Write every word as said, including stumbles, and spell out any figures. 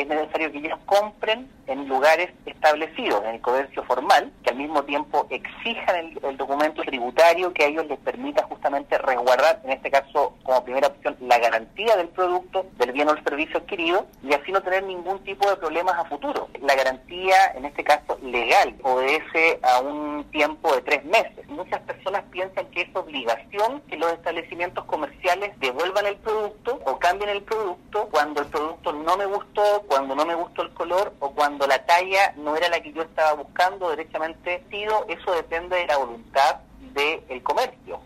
es necesario que ellos compren en lugares establecidos, en el comercio formal, que al mismo tiempo exijan el, el documento tributario que a ellos les permita justamente resguardar, en este caso como primera opción, la garantía del producto, del bien o el servicio adquirido, y así no tener ningún tipo de problemas a futuro. La garantía, en este caso legal, obedece a un tiempo de tres meses. Muchas personas piensan que es obligación que los establecimientos comerciales devuelvan el producto o cambien el producto cuando el producto no me gustó, cuando no me gustó el color o cuando la talla no era la que yo estaba buscando derechamente. Eso depende de la voluntad del comercio.